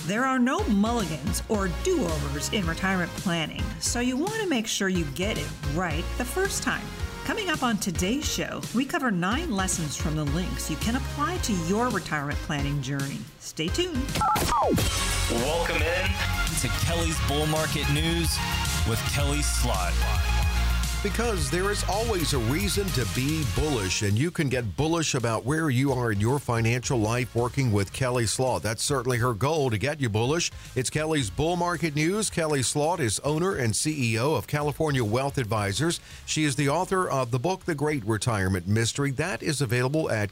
There are no mulligans or do-overs in retirement planning, so you want to make sure you get it right the first time. Coming up on today's show, we cover 9 lessons from the links you can apply to your retirement planning journey. Stay tuned. Welcome in to Kelly's Bull Market News with Kelly Slott. Because there is always a reason to be bullish, and you can get bullish about where you are in your financial life working with Kelly Slott. That's certainly her goal, to get you bullish. It's Kelly's Bull Market News. Kelly Slott is owner and CEO of California Wealth Advisors. She is the author of the book, The Great Retirement Mystery. That is available at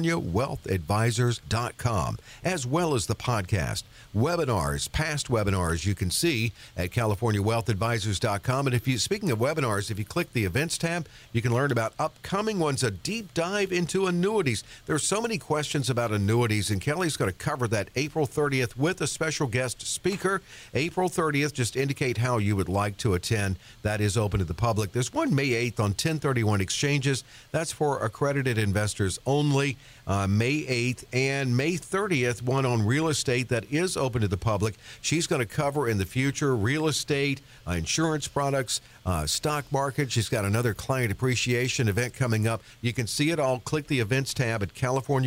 CaliforniaWealthAdvisors.com, as well as the podcast. Webinars, past webinars, you can see at CaliforniaWealthAdvisors.com. And speaking of webinars, if you click the events tab, you can learn about upcoming ones, a deep dive into annuities. There's so many questions about annuities, and Kelly's going to cover that April 30th with a special guest speaker. April 30th, just indicate how you would like to attend. That is open to the public. There's one May 8th on 1031 exchanges. That's for accredited investors only. May 8th and May 30th, one on real estate that is open to the public. She's going to cover in the future real estate, insurance products, stock market. She's got another client appreciation event coming up. You can see it all. Click the events tab at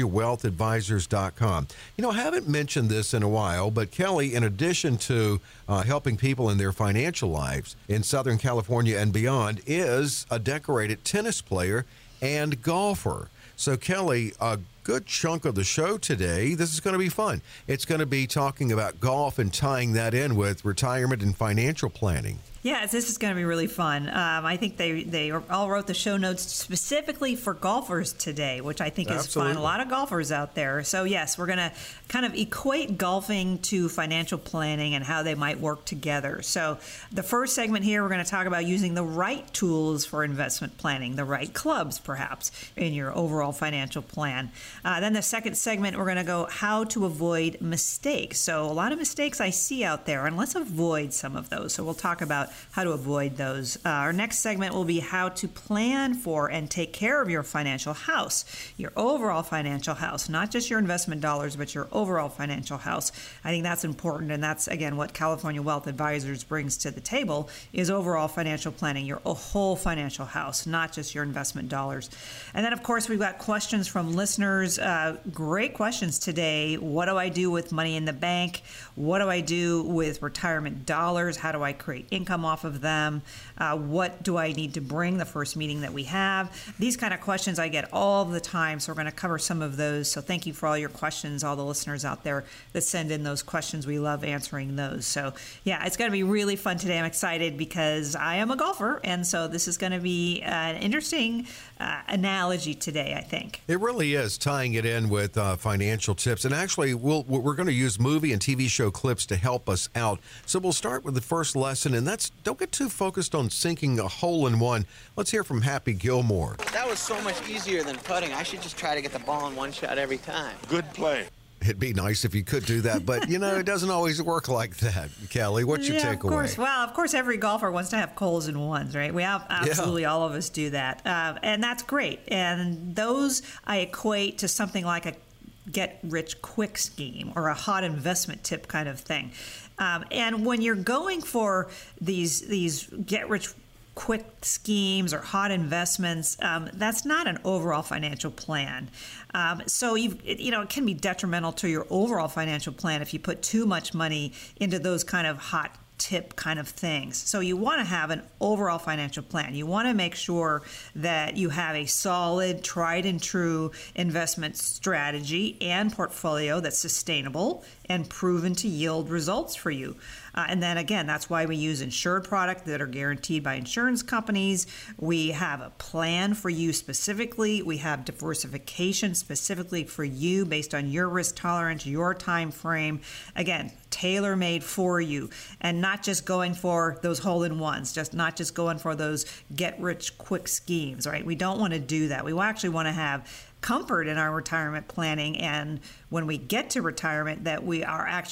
CaliforniaWealthAdvisors.com. You know, I haven't mentioned this in a while, but Kelly, in addition to helping people in their financial lives in Southern California and beyond, is a decorated tennis player and golfer. So, Kelly, a good chunk of the show today, this is going to be fun. It's going to be talking about golf and tying that in with retirement and financial planning. Yes, this is going to be really fun. I think they all wrote the show notes specifically for golfers today, which I think is fun. A lot of golfers out there. So, yes, we're going to kind of equate golfing to financial planning and how they might work together. So, the first segment here, we're going to talk about using the right tools for investment planning, the right clubs, perhaps, in your overall financial plan. Then the second segment, we're going to go how to avoid mistakes. So, a lot of mistakes I see out there, and let's avoid some of those. So, we'll talk about how to avoid those. Our next segment will be how to plan for and take care of your financial house, your overall financial house, not just your investment dollars, but your overall financial house. I think that's important, and that's, again, what California Wealth Advisors brings to the table is overall financial planning, your whole financial house, not just your investment dollars. And then, of course, we've got questions from listeners. Great questions today. What do I do with money in the bank? What do I do with retirement dollars? How do I create income off of them? What do I need to bring the first meeting that we have? These kind of questions I get all the time, so we're going to cover some of those. So thank you for all your questions, all the listeners out there that send in those questions. We love answering those. So yeah, it's going to be really fun today. I'm excited because I am a golfer, and so this is going to be an interesting analogy today, I think. It really is, tying it in with financial tips. And actually, we're going to use movie and TV show clips to help us out. So we'll start with the first lesson, and that's don't get too focused on sinking a hole in one. Let's hear from Happy Gilmore. That was so much easier than putting. I should just try to get the ball in one shot every time. Good play. It'd be nice if you could do that, but, you know, it doesn't always work like that. Kelly, what's your takeaway? Of course. Well, of course, every golfer wants to have holes in ones, right? We have absolutely all of us do that, and that's great. And those I equate to something like a get-rich-quick scheme or a hot investment tip kind of thing. And when you're going for these get-rich-quick schemes or hot investments, that's not an overall financial plan. So it can be detrimental to your overall financial plan if you put too much money into those kind of hot tip kind of things. So you want to have an overall financial plan. You want to make sure that you have a solid, tried and true investment strategy and portfolio that's sustainable and proven to yield results for you. And then again, that's why we use insured products that are guaranteed by insurance companies. We have a plan for you specifically. We have diversification specifically for you based on your risk tolerance, your time frame. Again, tailor-made for you, and not just going for those hole-in-ones, not just going for those get-rich-quick schemes, right? We don't want to do that. We actually want to have comfort in our retirement planning, and when we get to retirement, that we are actually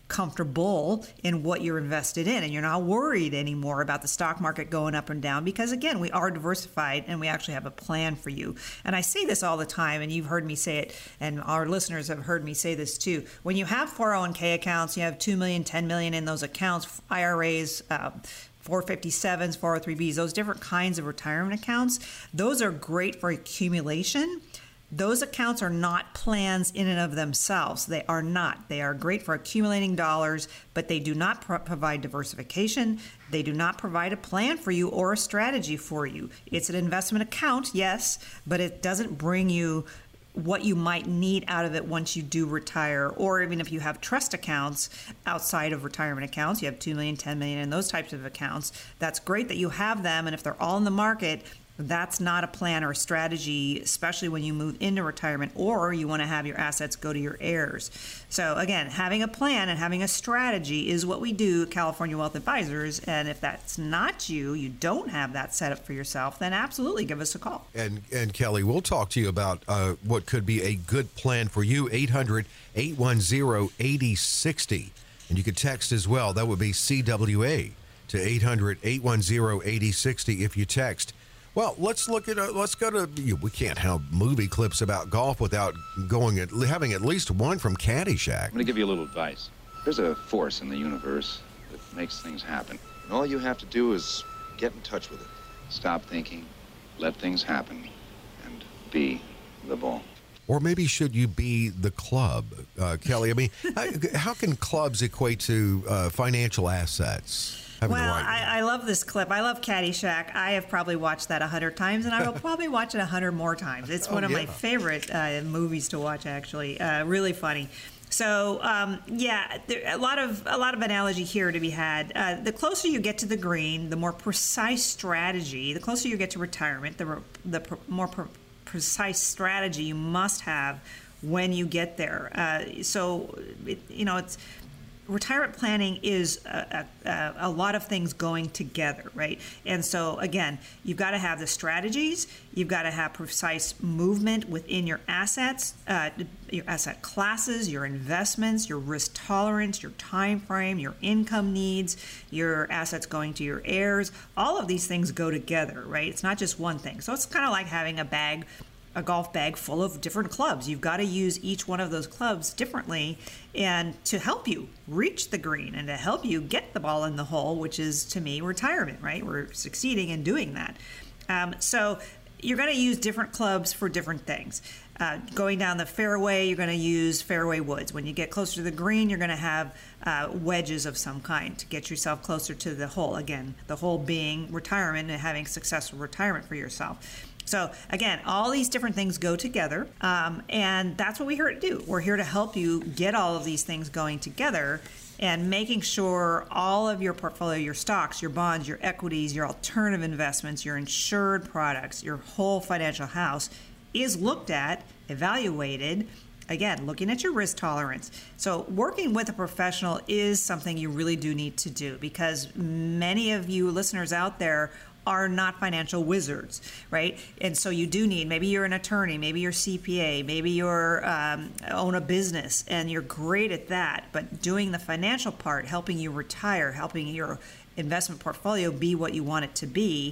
comfortable in what you're invested in, and you're not worried anymore about the stock market going up and down, because again, we are diversified and we actually have a plan for you. And I say this all the time, and you've heard me say it, and our listeners have heard me say this too. When you have 401k accounts, you have 2 million, 10 million in those accounts, IRAs, 457s, 403bs, those different kinds of retirement accounts, those are great for accumulation. Those accounts are not plans in and of themselves. They are not. They are great for accumulating dollars, but they do not provide diversification. They do not provide a plan for you or a strategy for you. It's an investment account, yes, but it doesn't bring you what you might need out of it once you do retire, or even if you have trust accounts outside of retirement accounts, you have 2 million, 10 million in those types of accounts. That's great that you have them, and if they're all in the market, that's not a plan or a strategy, especially when you move into retirement or you want to have your assets go to your heirs. So again, having a plan and having a strategy is what we do at California Wealth Advisors. And if that's not you, you don't have that set up for yourself, then absolutely give us a call. And Kelly, we'll talk to you about what could be a good plan for you, 800-810-8060. And you could text as well. That would be CWA to 800-810-8060 if you text. Well, let's go to, we can't have movie clips about golf without having at least one from Caddyshack. I'm going to give you a little advice. There's a force in the universe that makes things happen. And all you have to do is get in touch with it. Stop thinking, let things happen, and be the ball. Or maybe should you be the club, Kelly? I mean, how can clubs equate to financial assets? Well, I love this clip. I love Caddyshack. I have probably watched that 100 times, and I will probably watch it 100 more times. It's one of my favorite movies to watch, actually. Really funny. So, a lot of analogy here to be had. The closer you get to the green, the more precise strategy. The closer you get to retirement, the more precise strategy you must have when you get there. It's retirement planning is a lot of things going together, right? And so, again, you've got to have the strategies. You've got to have precise movement within your assets, your asset classes, your investments, your risk tolerance, your time frame, your income needs, your assets going to your heirs. All of these things go together, right? It's not just one thing. So it's kind of like having a golf bag full of different clubs. You've got to use each one of those clubs differently and to help you reach the green and to help you get the ball in the hole, which is, to me, retirement, right? We're succeeding in doing that. So you're going to use different clubs for different things. Going down the fairway, you're going to use fairway woods. When you get closer to the green, you're going to have wedges of some kind to get yourself closer to the hole. Again, the hole being retirement and having successful retirement for yourself. So again, all these different things go together, and that's what we're here to do. We're here to help you get all of these things going together and making sure all of your portfolio, your stocks, your bonds, your equities, your alternative investments, your insured products, your whole financial house is looked at, evaluated, again, looking at your risk tolerance. So working with a professional is something you really do need to do, because many of you listeners out there are not financial wizards, right? And so you do need, maybe you're an attorney, maybe you're CPA, maybe you're own a business and you're great at that, but doing the financial part, helping you retire, helping your investment portfolio be what you want it to be,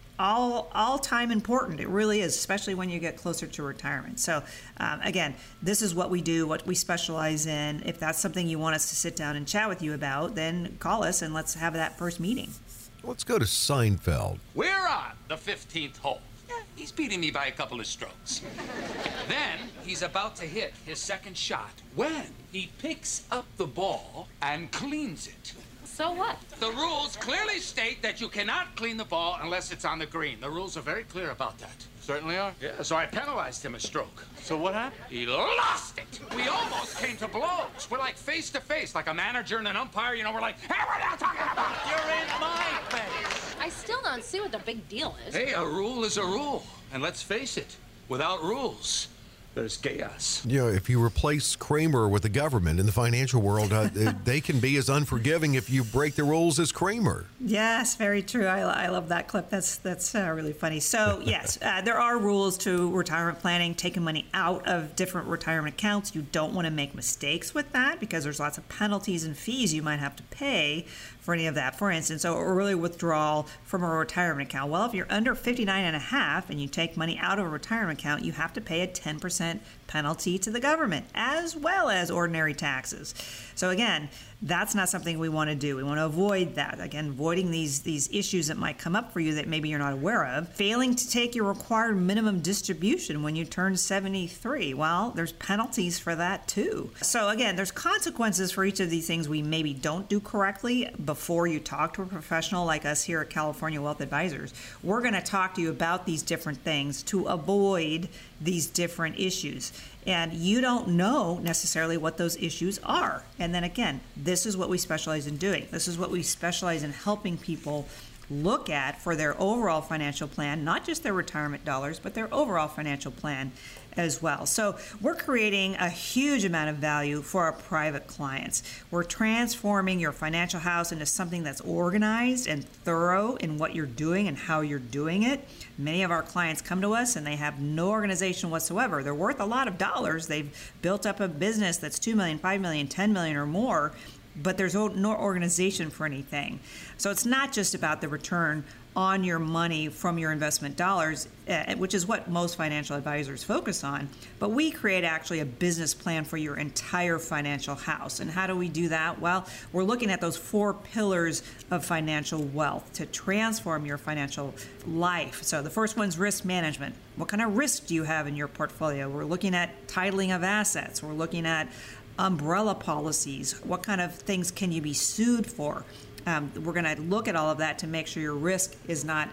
all time important. It really is, especially when you get closer to retirement. So again, this is what we do, what we specialize in. If that's something you want us to sit down and chat with you about, then call us and let's have that first meeting. Let's go to Seinfeld. We're on the 15th hole. Yeah, he's beating me by a couple of strokes. Then he's about to hit his second shot when he picks up the ball and cleans it. So what? The rules clearly state that you cannot clean the ball unless it's on the green. The rules are very clear about that. Certainly are. Yeah, so I penalized him a stroke. So what happened? He lost it. We almost came to blows. We're like face to face, like a manager and an umpire. You know, we're like, hey, what are you talking about? You're in my face. I still don't see what the big deal is. Hey, a rule is a rule. And let's face it, without rules, there's chaos. If you replace Cramer with the government in the financial world, they can be as unforgiving if you break the rules as Cramer. Yes, very true. I love that clip. That's really funny. So, yes, there are rules to retirement planning, taking money out of different retirement accounts. You don't want to make mistakes with that because there's lots of penalties and fees you might have to pay for any of that. For instance, so early withdrawal from a retirement account. Well, if you're under 59 and a half and you take money out of a retirement account, you have to pay a 10% penalty to the government, as well as ordinary taxes. So again, that's not something we want to do. We want to avoid that. Again, avoiding these issues that might come up for you that maybe you're not aware of. Failing to take your required minimum distribution when you turn 73. Well, there's penalties for that too. So again, there's consequences for each of these things we maybe don't do correctly before you talk to a professional like us here at California Wealth Advisors. We're going to talk to you about these different things to avoid these different issues. And you don't know necessarily what those issues are. And then again, this is what we specialize in doing. This is what we specialize in helping people look at for their overall financial plan, not just their retirement dollars, but their overall financial plan as well. So we're creating a huge amount of value for our private clients. We're transforming your financial house into something that's organized and thorough in what you're doing and how you're doing it. Many of our clients come to us and they have no organization whatsoever. They're worth a lot of dollars. They've built up a business that's $2 million, $5 million, $10 million or more, but there's no organization for anything. So it's not just about the return on your money from your investment dollars, which is what most financial advisors focus on, but we create actually a business plan for your entire financial house. And how do we do that? Well, we're looking at those 4 pillars of financial wealth to transform your financial life. So the first one's risk management. What kind of risk do you have in your portfolio? We're looking at titling of assets. We're looking at umbrella policies. What kind of things can you be sued for? We're going to look at all of that to make sure your risk is not,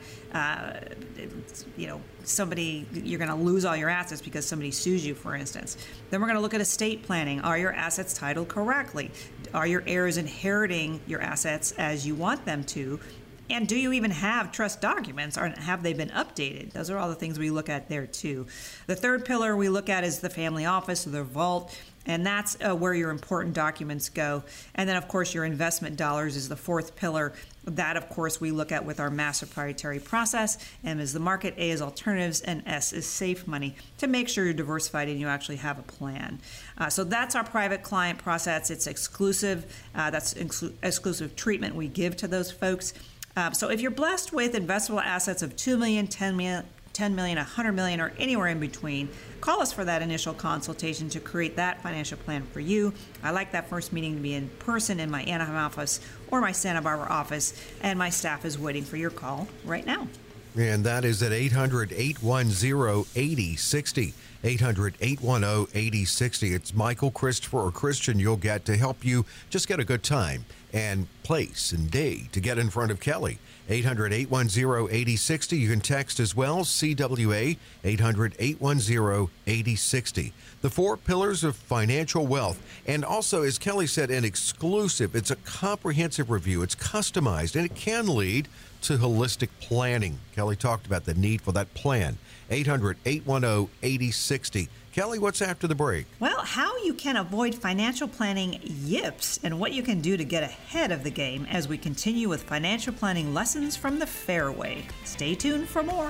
somebody, you're going to lose all your assets because somebody sues you, for instance. Then we're going to look at estate planning. Are your assets titled correctly? Are your heirs inheriting your assets as you want them to? And do you even have trust documents, or have they been updated? Those are all the things we look at there too. The third pillar we look at is the family office or the vault, and that's where your important documents go. And then, of course, your investment dollars is the fourth pillar. That, of course, we look at with our master proprietary process. M is the market, A is alternatives, and S is safe money, to make sure you're diversified and you actually have a plan. So that's our private client process. It's exclusive. That's exclusive treatment we give to those folks. So if you're blessed with investable assets of $2 million, $10 million, $100 million, or anywhere in between, call us for that initial consultation to create that financial plan for you. I like that first meeting to be in person in my Anaheim office or my Santa Barbara office, and my staff is waiting for your call right now. And that is at 800-810-8060. 800-810-8060. It's Michael, Christopher, or Christian you'll get to help you just get a good time and place and day to get in front of Kelly. 800-810-8060. You can text as well, CWA, 800-810-8060. The 4 pillars of financial wealth. And also, as Kelly said, an exclusive. It's a comprehensive review. It's customized, and it can lead to holistic planning. Kelly talked about the need for that plan. 800-810-8060. Kelly, what's after the break? Well, how you can avoid financial planning yips and what you can do to get ahead of the game as we continue with financial planning lessons from the fairway. Stay tuned for more.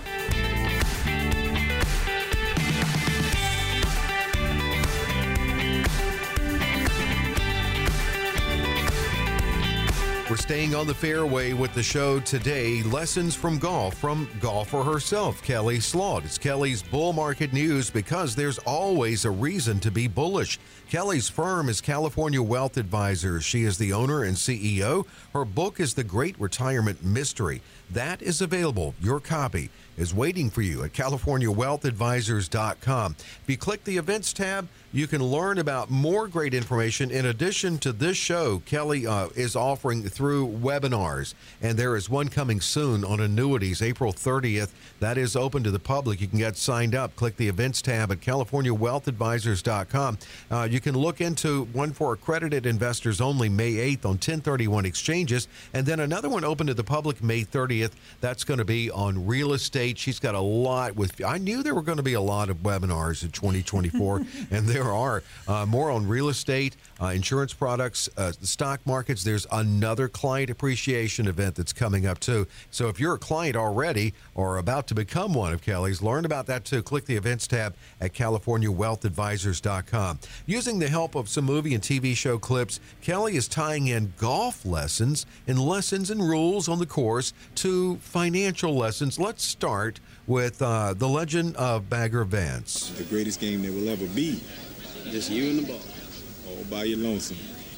We're staying on the fairway with the show today. Lessons from golf from golfer herself, Kelly Sloat. It's Kelly's Bull Market News, because there's always a reason to be bullish. Kelly's firm is California Wealth Advisors. She is the owner and CEO. Her book is The Great Retirement Mystery. That is available. Your copy is waiting for you at CaliforniaWealthAdvisors.com. If you click the events tab, you can learn about more great information. In addition to this show, Kelly is offering 3 through webinars, and there is one coming soon on annuities, April 30th. That is open to the public. You can get signed up. Click the events tab at CaliforniaWealthAdvisors.com. You can look into one for accredited investors only May 8th on 1031 exchanges, and then another one open to the public May 30th. That's going to be on real estate. She's got a lot with. I knew there were going to be a lot of webinars in 2024, and there are more on real estate, insurance products, the stock markets. There's another client appreciation event that's coming up too. So if you're a client already or about to become one of Kelly's, learn about that too. Click the events tab at CaliforniaWealthAdvisors.com. Using the help of some movie and TV show clips, Kelly is tying in golf lessons and rules on the course to financial lessons. Let's start with the legend of Bagger Vance. The greatest game there will ever be. Just you and the ball. All by your lonesome.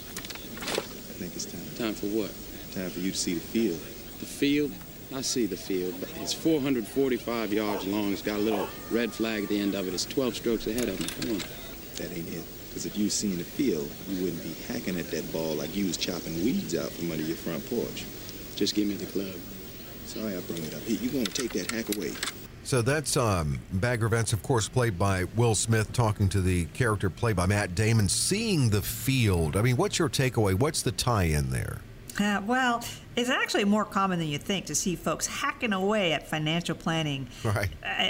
I think it's time. Time for what? Time for you to see the field. The field? I see the field, but it's 445 yards long. It's got a little red flag at the end of it. It's 12 strokes ahead of me. Come on. That ain't it. Because if you was seeing the field, you wouldn't be hacking at that ball like you was chopping weeds out from under your front porch. Just give me the club. Sorry I brought it up. Here, you gonna take that hack away. So that's Bagger Vance, of course, played by Will Smith, talking to the character played by Matt Damon, seeing the field. I mean, what's your takeaway? What's the tie-in there? Well, it's actually more common than you think to see folks hacking away at financial planning. Right.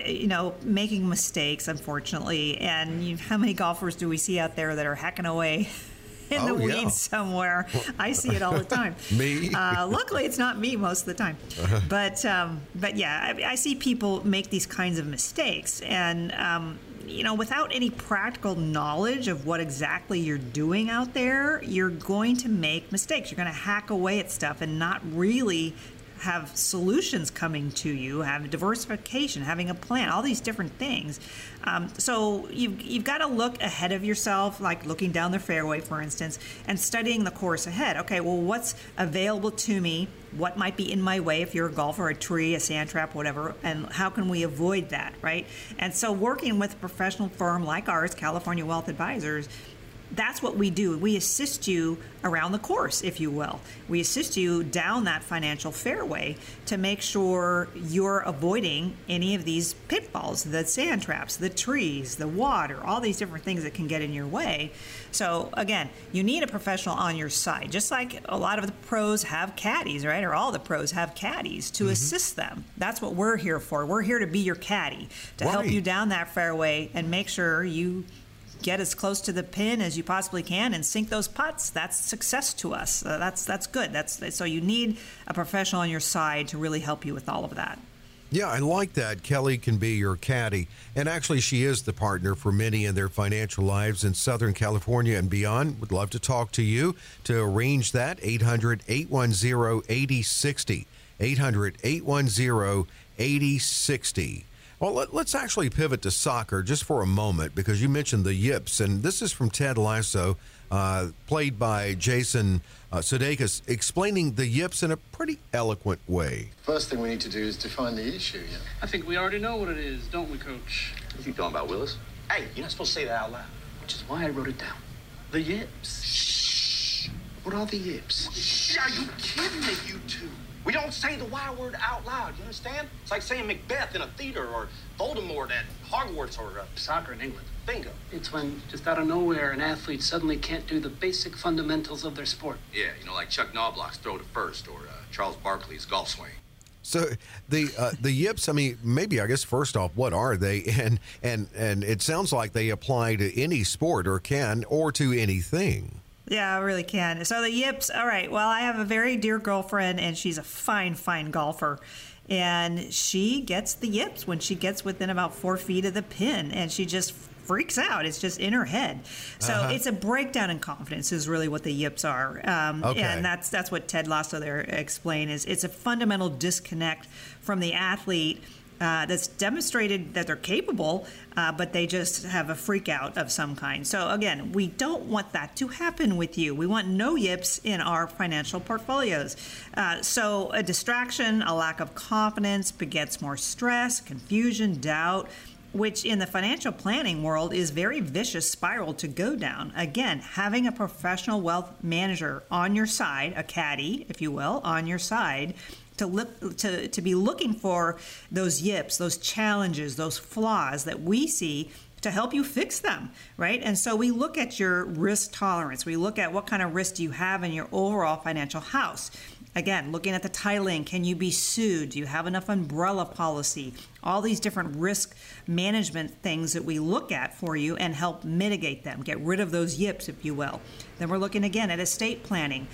Making mistakes, unfortunately. And how many golfers do we see out there that are hacking away in the weeds somewhere? I see it all the time. Me? Luckily, it's not me most of the time. But yeah, I see people make these kinds of mistakes. And, without any practical knowledge of what exactly you're doing out there, you're going to make mistakes. You're going to hack away at stuff and not really have solutions coming to you, have diversification, having a plan, all these different things. So you've got to look ahead of yourself, like looking down the fairway, for instance, and studying the course ahead. Okay, well, what's available to me? What might be in my way if you're a golfer, a tree, a sand trap, whatever, and how can we avoid that, right? And so working with a professional firm like ours, California Wealth Advisors, that's what we do. We assist you around the course, if you will. We assist you down that financial fairway to make sure you're avoiding any of these pitfalls, the sand traps, the trees, the water, all these different things that can get in your way. So again, you need a professional on your side, just like a lot of the pros have caddies, right? Or all the pros have caddies to assist them. That's what we're here for. We're here to be your caddy, to help you down that fairway and make sure you get as close to the pin as you possibly can and sink those putts. That's success to us. That's good. So you need a professional on your side to really help you with all of that. Yeah, I like that. Kelly can be your caddy. And actually, she is the partner for many in their financial lives in Southern California and beyond. Would love to talk to you to arrange that. 800-810-8060. 800-810-8060. Well, let's actually pivot to soccer just for a moment, because you mentioned the Yips, and this is from Ted Lasso, played by Jason Sudeikis, explaining the Yips in a pretty eloquent way. First thing we need to do is define the issue, yeah? I think we already know what it is, don't we, Coach? What are you talking about, Willis? Hey, you're not supposed to say that out loud. Which is why I wrote it down. The Yips. Shh. What are the Yips? Shh, are you kidding me, you two? We don't say the Y word out loud, you understand? It's like saying Macbeth in a theater or Voldemort at Hogwarts or soccer in England. Bingo. It's when, just out of nowhere, an athlete suddenly can't do the basic fundamentals of their sport. Yeah, like Chuck Knobloch's throw to first or Charles Barkley's golf swing. So the Yips, I mean, maybe, I guess, first off, what are they? And it sounds like they apply to any sport or to anything. Yeah, I really can. So the Yips, all right, well, I have a very dear girlfriend, and she's a fine, fine golfer. And she gets the Yips when she gets within about 4 feet of the pin, and she just freaks out. It's just in her head. So it's a breakdown in confidence is really what the Yips are. And that's what Ted Lasso there explained, is it's a fundamental disconnect from the athlete that's demonstrated that they're capable, but they just have a freak out of some kind. So again, we don't want that to happen with you. We want no Yips in our financial portfolios. So a distraction, a lack of confidence begets more stress, confusion, doubt. which in the financial planning world is very vicious spiral to go down. Again, having a professional wealth manager on your side, a caddy, if you will, on your side, to be looking for those yips, those challenges, those flaws that we see to help you fix them, right? And so we look at your risk tolerance. We look at what kind of risk do you have in your overall financial house. Again, looking at the titling, can you be sued? Do you have enough umbrella policy? All these different risk management things that we look at for you and help mitigate them, get rid of those yips, if you will. Then we're looking again at estate planning.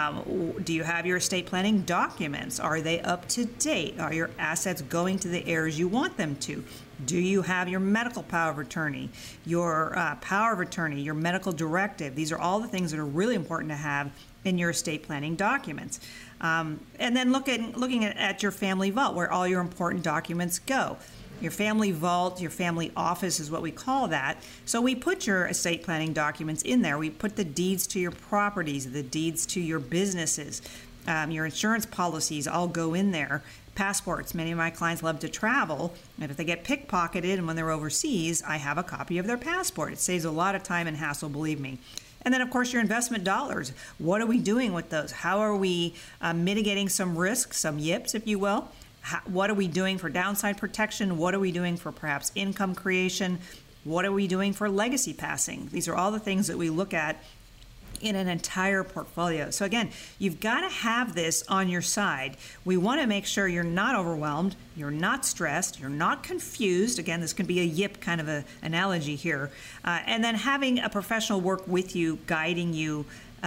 Do you have your estate planning documents? Are they up to date? Are your assets going to the heirs you want them to? Do you have your medical power of attorney, your power of attorney, your medical directive? These are all the things that are really important to have in your estate planning documents. And then looking at your family vault, where all your important documents go. Your family vault, your family office is what we call that. So we put your estate planning documents in there. We put the deeds to your properties, the deeds to your businesses, your insurance policies all go in there. Passports. Many of my clients love to travel, and if they get pickpocketed and when they're overseas, I have a copy of their passport. It saves a lot of time and hassle, believe me. And then, of course, your investment dollars. What are we doing with those? How are we mitigating some risk, some yips, if you will? What are we doing for downside protection? What are we doing for perhaps income creation? What are we doing for legacy passing? These are all the things that we look at in an entire portfolio. So again, you've got to have this on your side. We want to make sure you're not overwhelmed, you're not stressed, you're not confused. Again, this can be a yip kind of an analogy here. And then having a professional work with you, guiding you,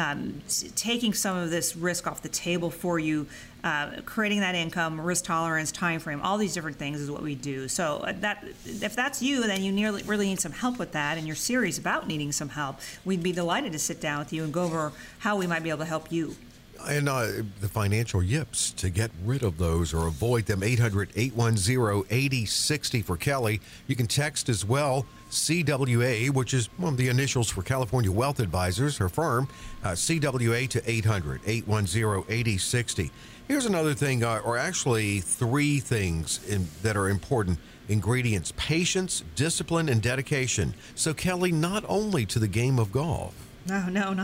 taking some of this risk off the table for you, creating that income, risk tolerance, time frame, all these different things is what we do. So that if that's you, then you really need some help with that, and you're serious about needing some help, we'd be delighted to sit down with you and go over how we might be able to help you. And the financial yips, to get rid of those or avoid them, 800-810-8060 for Kelly. You can text as well, CWA, which is one of the initials for California Wealth Advisors, her firm, CWA to 800-810-8060. Here's another thing, or actually three things that are important ingredients: patience, discipline, and dedication. So, Kelly, not only to the game of golf. No.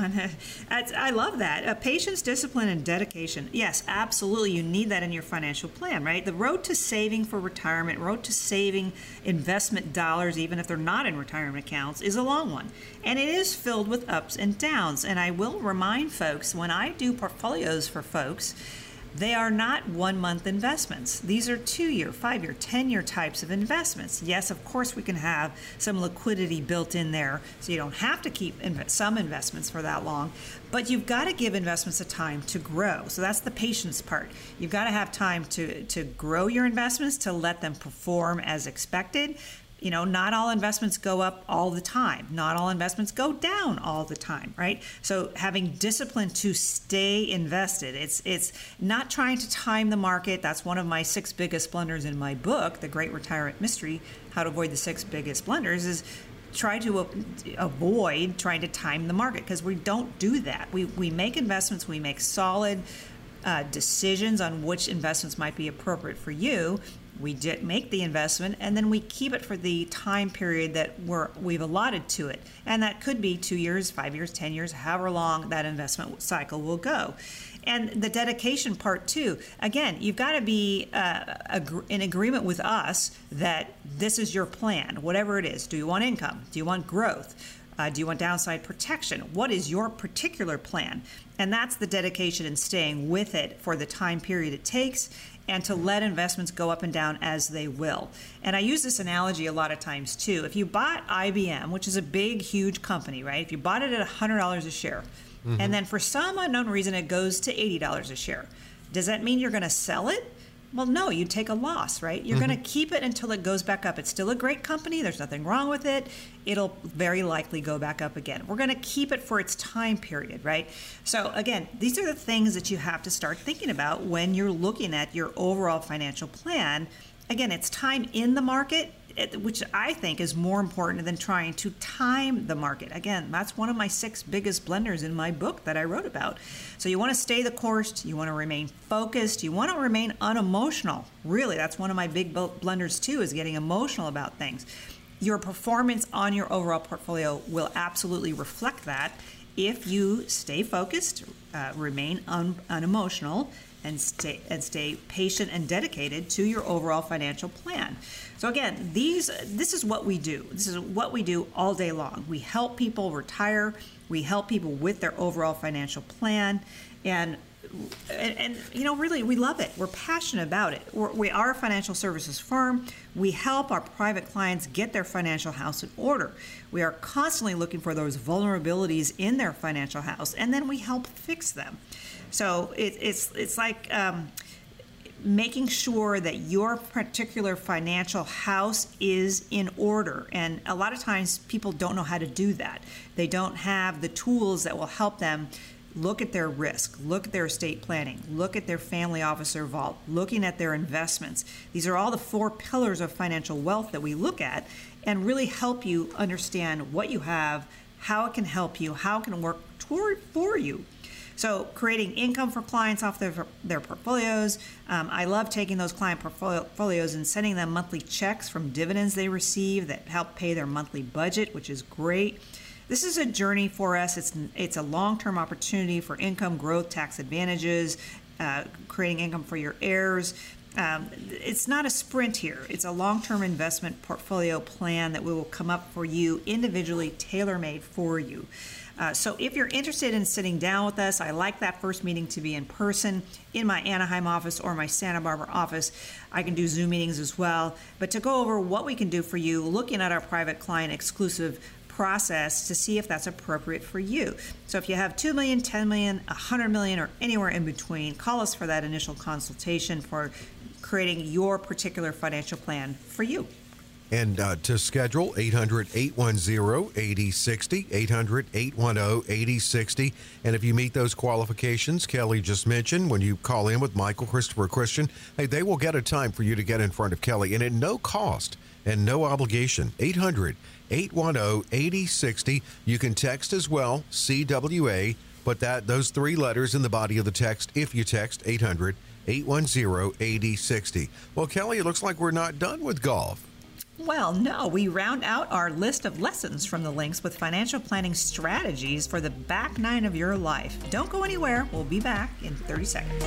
I love that. Patience, discipline, and dedication. Yes, absolutely. You need that in your financial plan, right? The road to saving for retirement, road to saving investment dollars, even if they're not in retirement accounts, is a long one. And it is filled with ups and downs. And I will remind folks, when I do portfolios for folks, they are not 1 month investments. These are 2-year, 5-year, 10-year types of investments. Yes, of course, we can have some liquidity built in there, so you don't have to keep some investments for that long. But you've got to give investments a time to grow. So that's the patience part. You've got to have time to grow your investments, to let them perform as expected. You know, not all investments go up all the time. Not all investments go down all the time, right? So having discipline to stay invested. It's not trying to time the market. That's one of my 6 biggest blunders in my book, The Great Retirement Mystery, How to Avoid the 6 Biggest Blunders, is try to avoid trying to time the market, because we don't do that. We make investments, we make solid decisions on which investments might be appropriate for you. We make the investment, and then we keep it for the time period that we've allotted to it. And that could be 2 years, 5 years, 10 years, however long that investment cycle will go. And the dedication part too, again, you've got to be in agreement with us that this is your plan, whatever it is. Do you want income? Do you want growth? Do you want downside protection? What is your particular plan? And that's the dedication and staying with it for the time period it takes, and to let investments go up and down as they will. And I use this analogy a lot of times too. If you bought IBM, which is a big, huge company, right? If you bought it at $100 a share, and then for some unknown reason it goes to $80 a share, does that mean you're going to sell it? Well, no, you take a loss, right? You're going to keep it until it goes back up. It's still a great company. There's nothing wrong with it. It'll very likely go back up again. We're going to keep it for its time period, right? So again, these are the things that you have to start thinking about when you're looking at your overall financial plan. Again, it's time in the market. which I think is more important than trying to time the market. Again, that's one of my 6 biggest blunders in my book that I wrote about. So you want to stay the course, you want to remain focused, you want to remain unemotional. Really, that's one of my big blunders too, is getting emotional about things. Your performance on your overall portfolio will absolutely reflect that if you stay focused, remain unemotional, and stay patient and dedicated to your overall financial plan. So again, this is what we do. This is what we do all day long. We help people retire. We help people with their overall financial plan, and really, we love it. We're passionate about it. We are a financial services firm. We help our private clients get their financial house in order. We are constantly looking for those vulnerabilities in their financial house, and then we help fix them. So it's like making sure that your particular financial house is in order. And a lot of times people don't know how to do that. They don't have the tools that will help them look at their risk, look at their estate planning, look at their family officer vault, looking at their investments. These are all the 4 pillars of financial wealth that we look at and really help you understand what you have, how it can help you, how it can work for you. So creating income for clients off their portfolios. I love taking those client portfolios and sending them monthly checks from dividends they receive that help pay their monthly budget, which is great. This is a journey for us. It's a long-term opportunity for income growth, tax advantages, creating income for your heirs. It's not a sprint here. It's a long-term investment portfolio plan that we will come up for you individually, tailor-made for you. So if you're interested in sitting down with us, I like that first meeting to be in person in my Anaheim office or my Santa Barbara office. I can do Zoom meetings as well. But to go over what we can do for you, looking at our private client exclusive process to see if that's appropriate for you. So if you have $2 million, $10 million, $100 million, or anywhere in between, call us for that initial consultation for creating your particular financial plan for you. And to schedule, 800-810-8060, 800-810-8060. And if you meet those qualifications Kelly just mentioned, when you call in with Michael, Christopher, Christian, hey, they will get a time for you to get in front of Kelly, and at no cost and no obligation. 800-810-8060. You can text as well, CWA, put those 3 letters in the body of the text if you text 800-810-8060. Well, Kelly, it looks like we're not done with golf. Well, no, we round out our list of lessons from the links with financial planning strategies for the back 9 of your life. Don't go anywhere. We'll be back in 30 seconds.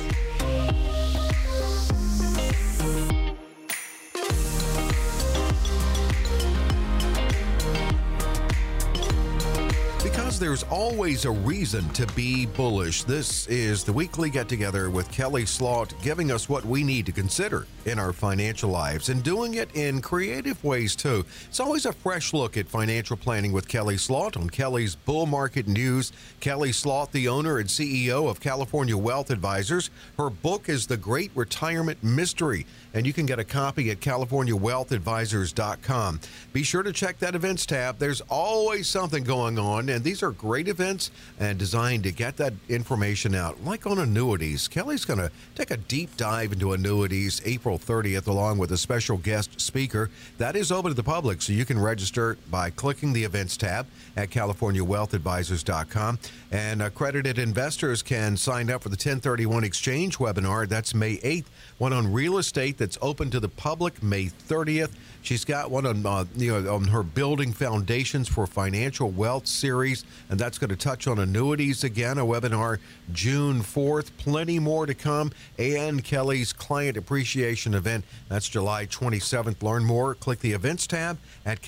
Because there's always a reason to be bullish, this is the weekly get-together with Kelly Slaught, giving us what we need to consider in our financial lives and doing it in creative ways, too. It's always a fresh look at financial planning with Kelly Slaught on Kelly's Bull Market News. Kelly Slaught, the owner and CEO of California Wealth Advisors. Her book is The Great Retirement Mystery, and you can get a copy at CaliforniaWealthAdvisors.com. Be sure to check that events tab. There's always something going on, and these are great events and designed to get that information out. Like on annuities, Kelly's going to take a deep dive into annuities April 30th, along with a special guest speaker. That is open to the public, so you can register by clicking the events tab at CaliforniaWealthAdvisors.com. And accredited investors can sign up for the 1031 Exchange webinar. That's May 8th. One on real estate that's open to the public May 30th. She's got one on on her Building Foundations for Financial Wealth series, and that's going to touch on annuities again, a webinar June 4th. Plenty more to come. And Kelly's Client Appreciation event, that's July 27th. Learn more, click the events tab at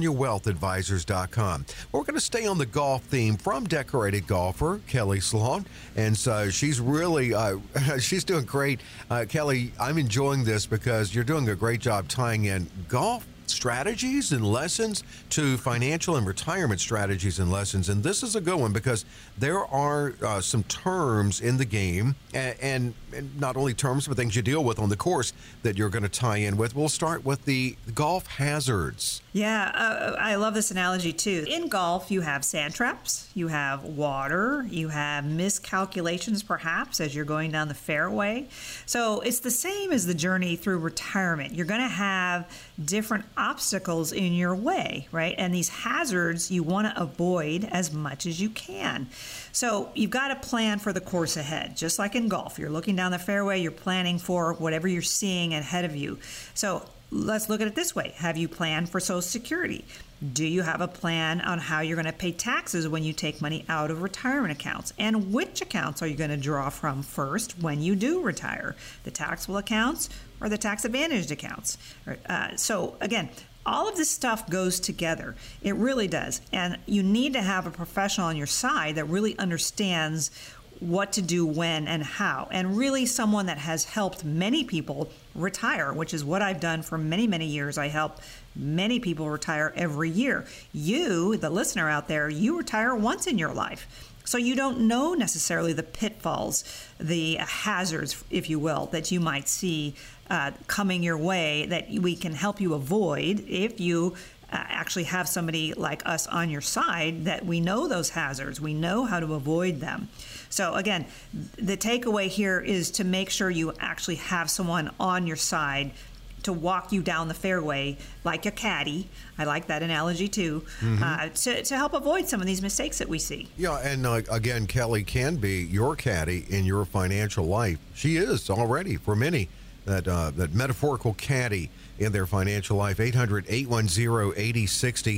CaliforniaWealthAdvisors.com. We're going to stay on the golf theme from decorated golfer Kelly Slaught, and so she's really she's doing great. Kelly, I'm enjoying this because you're doing a great job tying in golf strategies and lessons to financial and retirement strategies and lessons. And this is a good one because there are some terms in the game, and not only terms, but things you deal with on the course that you're going to tie in with. We'll start with the golf hazards. Yeah, I love this analogy too. In golf, you have sand traps, you have water, you have miscalculations perhaps as you're going down the fairway. So it's the same as the journey through retirement. You're going to have different obstacles in your way, right? And these hazards you want to avoid as much as you can. So you've got to plan for the course ahead, just like in golf. You're looking down the fairway, you're planning for whatever you're seeing ahead of you. So let's look at it this way. Have you planned for Social Security? Do you have a plan on how you're going to pay taxes when you take money out of retirement accounts? And which accounts are you going to draw from first when you do retire? The taxable accounts or the tax-advantaged accounts? So again, all of this stuff goes together. It really does. And you need to have a professional on your side that really understands what to do when and how, and really someone that has helped many people retire, which is what I've done for many, many years. I help many people retire every year. You, the listener out there, you retire once in your life. So you don't know necessarily the pitfalls, the hazards, if you will, that you might see coming your way that we can help you avoid if you actually have somebody like us on your side, that we know those hazards, we know how to avoid them. So again, the takeaway here is to make sure you actually have someone on your side to walk you down the fairway like a caddy. I like that analogy too, to help avoid some of these mistakes that we see. Yeah, and again, Kelly can be your caddy in your financial life. She is already for many, that metaphorical caddy in their financial life. 800-810-8060,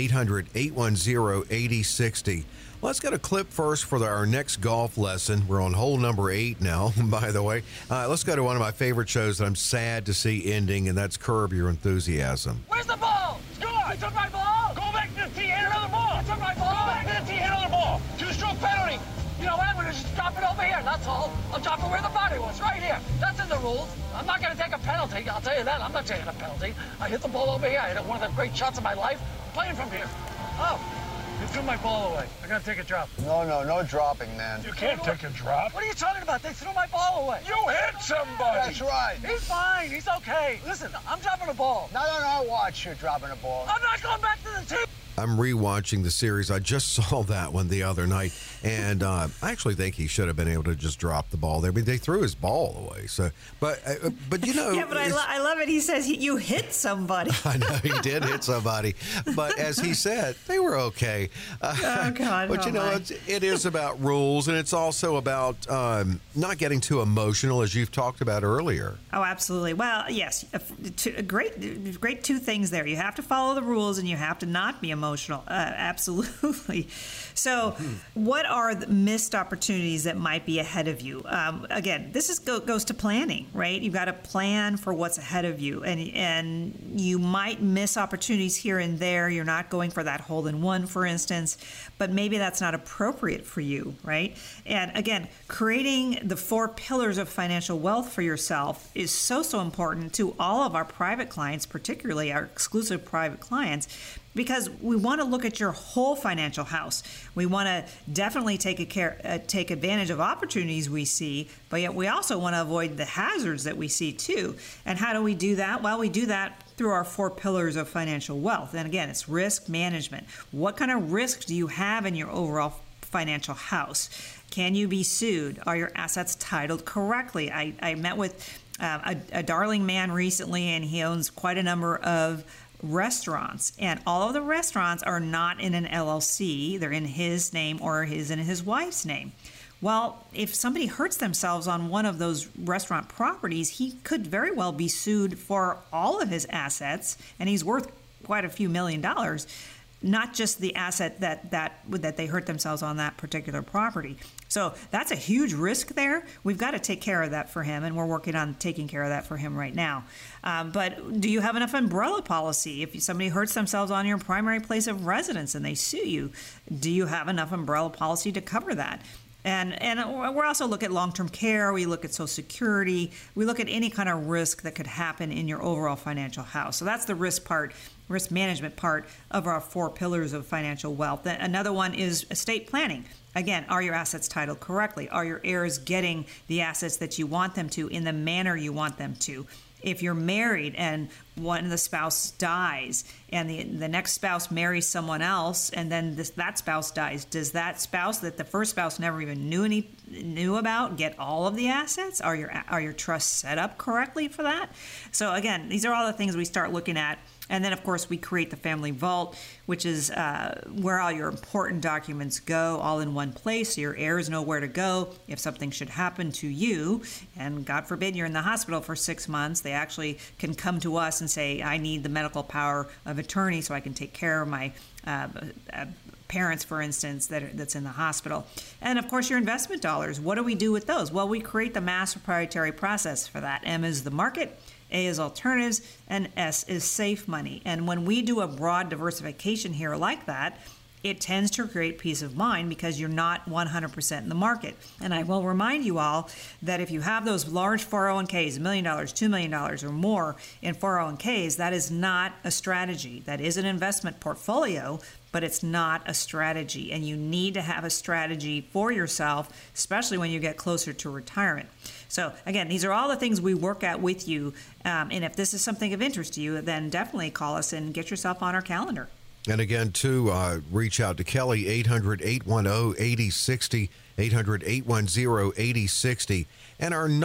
800-810-8060. Let's get a clip first for our next golf lesson. We're on hole number 8 now, by the way. Let's go to one of my favorite shows that I'm sad to see ending, and that's Curb Your Enthusiasm. Where's the ball? Score! You took my ball! Go back to the tee, hit another ball! You took my ball! Go back to the tee, hit another ball! 2-stroke penalty! You know what? I'm going to just drop it over here, that's all. I'll drop it where the body was, right here. That's in the rules. I'm not going to take a penalty, I'll tell you that. I'm not taking a penalty. I hit the ball over here. I hit one of the great shots of my life, playing from here. Oh. You threw my ball away. I gotta take a drop. No dropping, man. You can't take a drop. What are you talking about? They threw my ball away. You hit somebody. That's right. He's fine. He's okay. Listen, I'm dropping a ball. No, watch you dropping a ball. I'm not going back to the tee. I'm rewatching the series. I just saw that one the other night, and I actually think he should have been able to just drop the ball there. I mean, they threw his ball away. So, but you know, yeah. But I love it. He says you hit somebody. I know he did hit somebody, but as he said, they were okay. Oh God! But you know, it is about rules, and it's also about not getting too emotional, as you've talked about earlier. Oh, absolutely. Well, yes, great two things there. You have to follow the rules, and you have to not be emotional. Absolutely. So what are the missed opportunities that might be ahead of you? Again, this goes to planning, right? You've got to plan for what's ahead of you, and you might miss opportunities here and there. You're not going for that hole-in-one, for instance, but maybe that's not appropriate for you, right? And again, creating the 4 pillars of financial wealth for yourself is so important to all of our private clients, particularly our exclusive private clients, because we want to look at your whole financial house. We want to definitely take advantage of opportunities we see, but yet we also want to avoid the hazards that we see too. And how do we do that? Well, we do that through our 4 pillars of financial wealth. And again, it's risk management. What kind of risk do you have in your overall financial house? Can you be sued? Are your assets titled correctly? I met with a darling man recently, and he owns quite a number of restaurants, and all of the restaurants are not in an LLC. They're in his name or in his wife's name. Well, if somebody hurts themselves on one of those restaurant properties, he could very well be sued for all of his assets, and he's worth quite a few $1 million, not just the asset that they hurt themselves on that particular property. So that's a huge risk there. We've got to take care of that for him, and we're working on taking care of that for him right now. But do you have enough umbrella policy? If somebody hurts themselves on your primary place of residence and they sue you, do you have enough umbrella policy to cover that? And we also look at long-term care. We look at Social Security. We look at any kind of risk that could happen in your overall financial house. So that's the risk management part of our 4 pillars of financial wealth. Another one is estate planning. Again, are your assets titled correctly? Are your heirs getting the assets that you want them to in the manner you want them to? If you're married and one of the spouse dies and the next spouse marries someone else and then that spouse dies, does that spouse that the first spouse never even knew about get all of the assets? Are your trusts set up correctly for that? So again, these are all the things we start looking at. And then, of course, we create the family vault, which is where all your important documents go, all in one place, so your heirs know where to go if something should happen to you. And God forbid you're in the hospital for 6 months, they actually can come to us and say, I need the medical power of attorney so I can take care of my parents, for instance, that's in the hospital. And, of course, your investment dollars. What do we do with those? Well, we create the master proprietary process for that. M is the market, A is alternatives, and S is safe money. And when we do a broad diversification here like that, it tends to create peace of mind because you're not 100% in the market. And I will remind you all that if you have those large 401ks, $1 million, $2 million or more in 401ks, that is not a strategy. That is an investment portfolio, but it's not a strategy. And you need to have a strategy for yourself, especially when you get closer to retirement. So again, these are all the things we work at with you. And if this is something of interest to you, then definitely call us and get yourself on our calendar. And again, to reach out to Kelly, 800-810-8060, 800-810-8060. And our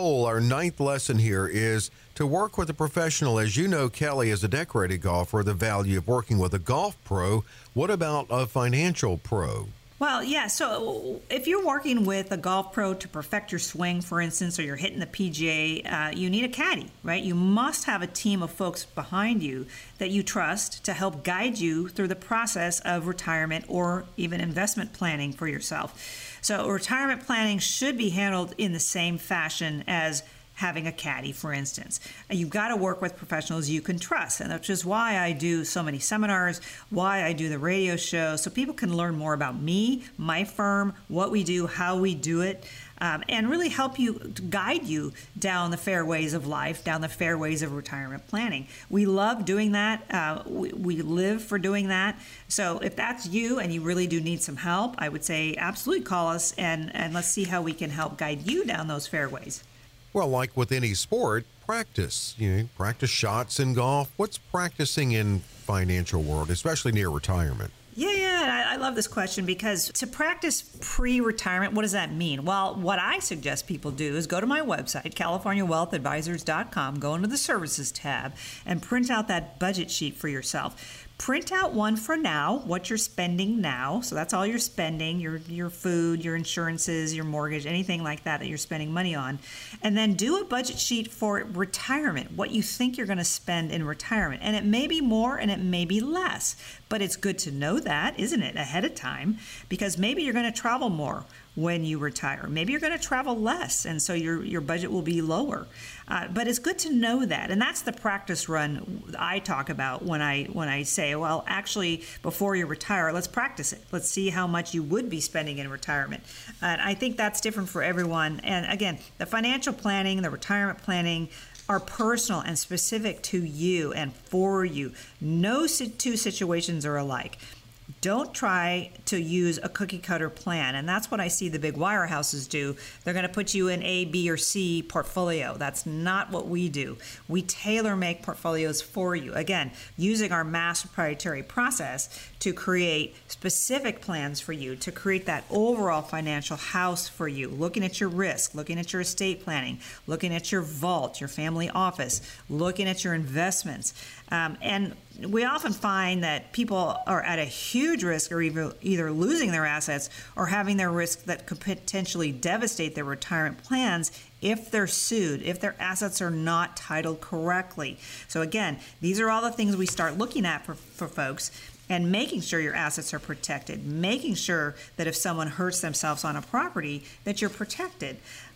ninth lesson here is to work with a professional. As you know, Kelly is a decorated golfer, the value of working with a golf pro. What about a financial pro? Well, yeah, so if you're working with a golf pro to perfect your swing, for instance, or you're hitting the PGA, you need a caddy, right? You must have a team of folks behind you that you trust to help guide you through the process of retirement or even investment planning for yourself. So retirement planning should be handled in the same fashion as having a caddy, for instance. You've got to work with professionals you can trust, and which is why I do so many seminars, why I do the radio show, so people can learn more about me, my firm, what we do, how we do it, and really help you, guide you down the fairways of life, down the fairways of retirement planning. We love doing that. We live for doing that. So if that's you and you really do need some help, I would say absolutely call us and let's see how we can help guide you down those fairways. Well, like with any sport, practice. Practice shots in golf. What's practicing in financial world, especially near retirement? Yeah, I love this question because to practice pre-retirement, what does that mean? Well, what I suggest people do is go to my website, CaliforniaWealthAdvisors.com, go into the Services tab, and print out that budget sheet for yourself. Print out one for now, what you're spending now. So that's all you're spending, your food, your insurances, your mortgage, anything like that you're spending money on. And then do a budget sheet for retirement, what you think you're going to spend in retirement. And it may be more and it may be less, but it's good to know that, isn't it, ahead of time? Because maybe you're going to travel more when you retire. Maybe you're going to travel less, and so your budget will be lower. But it's good to know that, and that's the practice run I talk about when I say, well, actually, before you retire, let's practice it. Let's see how much you would be spending in retirement. And I think that's different for everyone. And again, the financial planning, the retirement planning, are personal and specific to you and for you. No two situations are alike. Don't try to use a cookie cutter plan. And that's what I see the big wirehouses do. They're going to put you in A, B, or C portfolio. That's not what we do. We tailor make portfolios for you. Again, using our master proprietary process to create specific plans for you, to create that overall financial house for you, looking at your risk, looking at your estate planning, looking at your vault, your family office, looking at your investments. And we often find that people are at a huge risk or either losing their assets or having their risk that could potentially devastate their retirement plans if they're sued, if their assets are not titled correctly. So again, these are all the things we start looking at for folks, and making sure your assets are protected, making sure that if someone hurts themselves on a property, that you're protected.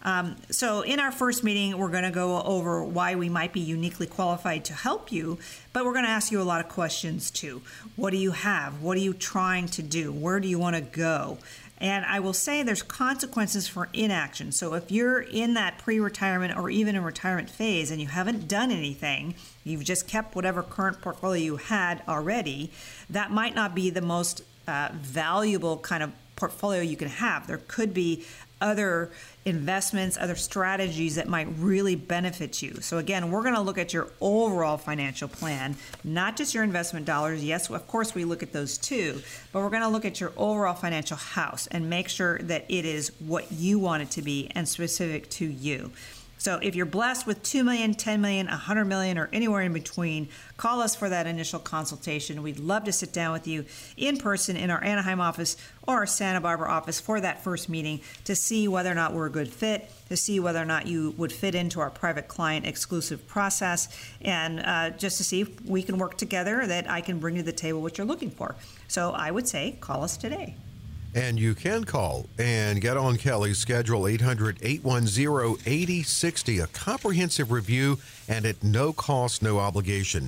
So in our first meeting, we're going to go over why we might be uniquely qualified to help you, but we're going to ask you a lot of questions too. What do you have? What are you trying to do? Where do you want to go? And I will say there's consequences for inaction. So if you're in that pre-retirement or even in retirement phase and you haven't done anything, you've just kept whatever current portfolio you had already, that might not be the most valuable kind of portfolio you can have. There could be other investments, other strategies that might really benefit you. So again, we're going to look at your overall financial plan, not just your investment dollars. Yes, of course we look at those too, but we're going to look at your overall financial house and make sure that it is what you want it to be and specific to you. So if you're blessed with $2 million, $10 million, $100 million, or anywhere in between, call us for that initial consultation. We'd love to sit down with you in person in our Anaheim office or our Santa Barbara office for that first meeting to see whether or not we're a good fit, to see whether or not you would fit into our private client exclusive process, and just to see if we can work together, that I can bring to the table what you're looking for. So I would say call us today. And you can call and get on Kelly's schedule, 800-810-8060, a comprehensive review and at no cost, no obligation.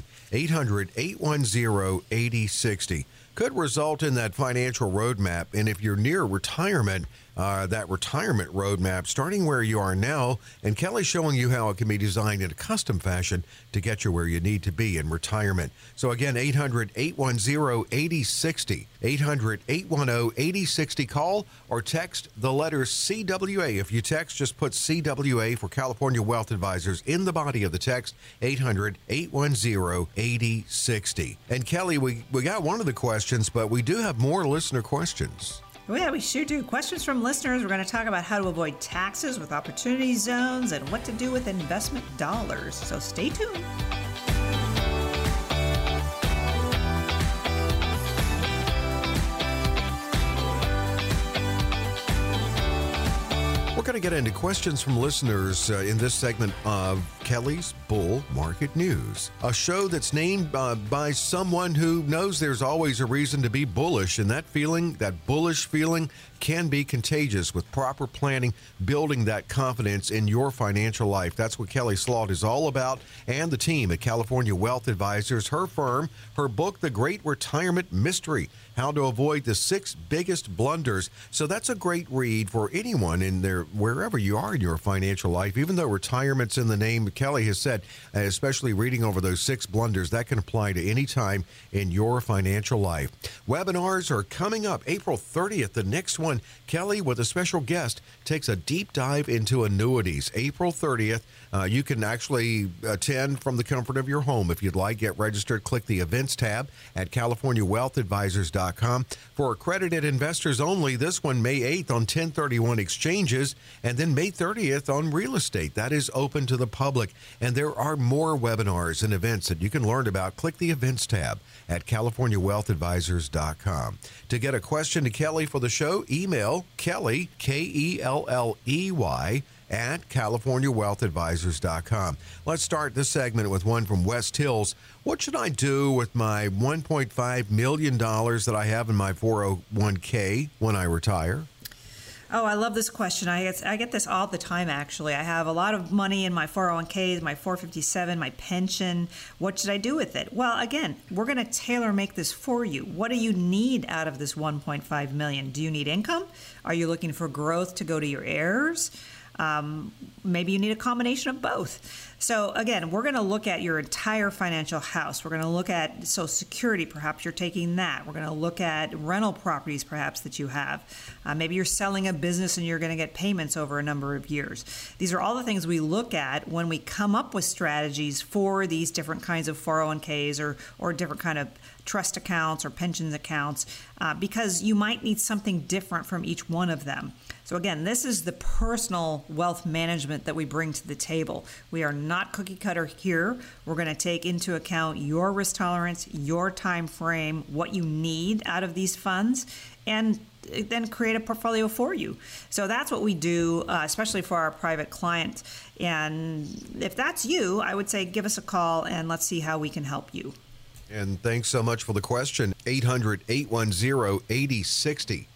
800-810-8060 could result in that financial roadmap. And if you're near retirement, that retirement roadmap, starting where you are now, and Kelly's showing you how it can be designed in a custom fashion to get you where you need to be in retirement. So again, 800-810-8060, 800-810-8060. Call or text the letter CWA. If you text, just put CWA for California Wealth Advisors in the body of the text, 800-810-8060. And Kelly, we got one of the questions, but we do have more listener questions. Oh, yeah, we sure do. Questions from listeners. We're going to talk about how to avoid taxes with opportunity zones and what to do with investment dollars. So stay tuned. We're going to get into questions from listeners in this segment of Kelly's Bull Market News, a show that's named by someone who knows there's always a reason to be bullish, and that feeling, that bullish feeling, can be contagious with proper planning, building that confidence in your financial life. That's what Kelly Sloat is all about, and the team at California Wealth Advisors, her firm, her book, The Great Retirement Mystery, How to Avoid the 6 Biggest Blunders. So that's a great read for anyone in there, wherever you are in your financial life. Even though retirement's in the name, Kelly has said, especially reading over those 6 blunders, that can apply to any time in your financial life. Webinars are coming up April 30th. The next one, Kelly, with a special guest, takes a deep dive into annuities. April 30th. You can actually attend from the comfort of your home if you'd like. Get registered. Click the events tab at CaliforniaWealthAdvisors.com. For accredited investors only, this one May 8th on 1031 exchanges, and then May 30th on real estate. That is open to the public. And there are more webinars and events that you can learn about. Click the events tab at CaliforniaWealthAdvisors.com. To get a question to Kelly for the show, email Kelly, Kelley, at CaliforniaWealthAdvisors.com. Let's start this segment with one from West Hills. What should I do with my $1.5 million that I have in my 401k when I retire? Oh, I love this question. I get this all the time, actually. I have a lot of money in my 401ks, my 457, my pension. What should I do with it? Well, again, we're going to tailor make this for you. What do you need out of this $1.5 million? Do you need income? Are you looking for growth to go to your heirs? Maybe you need a combination of both. So again, we're going to look at your entire financial house. We're going to look at Social Security. Perhaps you're taking that. We're going to look at rental properties, perhaps, that you have. Maybe you're selling a business and you're going to get payments over a number of years. These are all the things we look at when we come up with strategies for these different kinds of 401ks or different kind of trust accounts or pensions accounts, because you might need something different from each one of them. So again, this is the personal wealth management that we bring to the table. We are not cookie cutter here. We're going to take into account your risk tolerance, your time frame, what you need out of these funds, and then create a portfolio for you. So that's what we do, especially for our private clients. And if that's you, I would say give us a call and let's see how we can help you. And thanks so much for the question. 800-810-8060.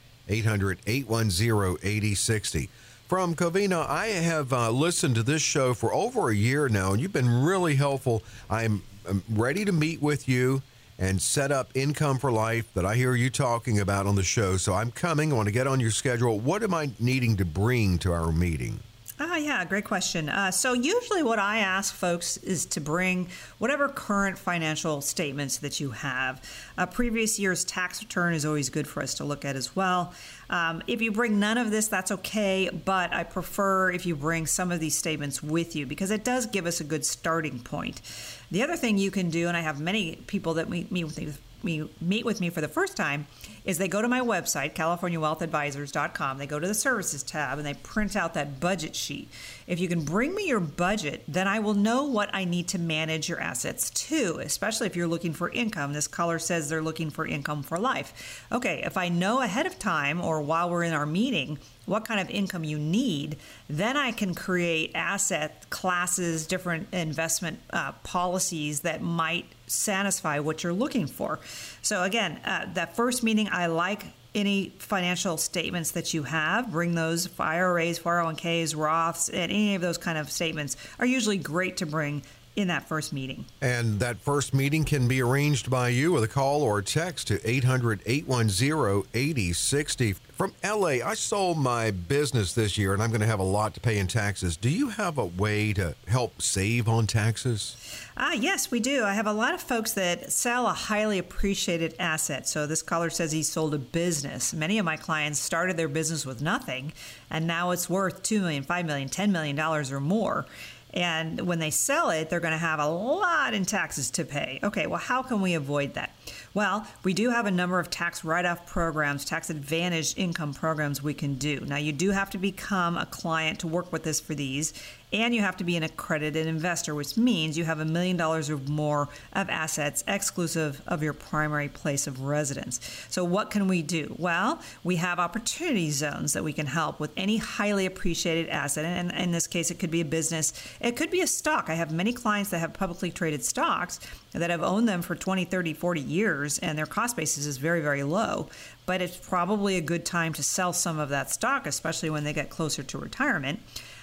800-810-8060. From Covina, I have listened to this show for over a year now, and you've been really helpful. I'm ready to meet with you and set up Income for Life that I hear you talking about on the show. So I'm coming. I want to get on your schedule. What am I needing to bring to our meeting? Yeah, great question. So usually what I ask folks is to bring whatever current financial statements that you have. A previous year's tax return is always good for us to look at as well. If you bring none of this, that's okay, but I prefer if you bring some of these statements with you because it does give us a good starting point. The other thing you can do, and I have many people that meet with me for the first time, is they go to my website, CaliforniaWealthAdvisors.com. They go to the services tab and they print out that budget sheet. If you can bring me your budget, then I will know what I need to manage your assets to, especially if you're looking for income. This caller says they're looking for income for life. Okay, if I know ahead of time or while we're in our meeting what kind of income you need, then I can create asset classes, different investment policies that might satisfy what you're looking for. So again, that first meeting, I like any financial statements that you have. Bring those IRAs, 401ks, Roths, and any of those kind of statements are usually great to bring in that first meeting. And that first meeting can be arranged by you with a call or a text to 800-810-8060. From LA, I sold my business this year and I'm going to have a lot to pay in taxes. Do you have a way to help save on taxes? Yes, we do. I have a lot of folks that sell a highly appreciated asset. So this caller says he sold a business. Many of my clients started their business with nothing, and now it's worth $2 million, $5 million, $10 million or more. And when they sell it, they're going to have a lot in taxes to pay. Okay, well, how can we avoid that? Well, we do have a number of tax write-off programs, tax advantage income programs we can do. Now, you do have to become a client to work with us for these, and you have to be an accredited investor, which means you have $1 million or more of assets exclusive of your primary place of residence. So what can we do? Well, we have opportunity zones that we can help with any highly appreciated asset. And in this case, it could be a business. It could be a stock. I have many clients that have publicly traded stocks that have owned them for 20, 30, 40 years, and their cost basis is very, very low. But it's probably a good time to sell some of that stock, especially when they get closer to retirement.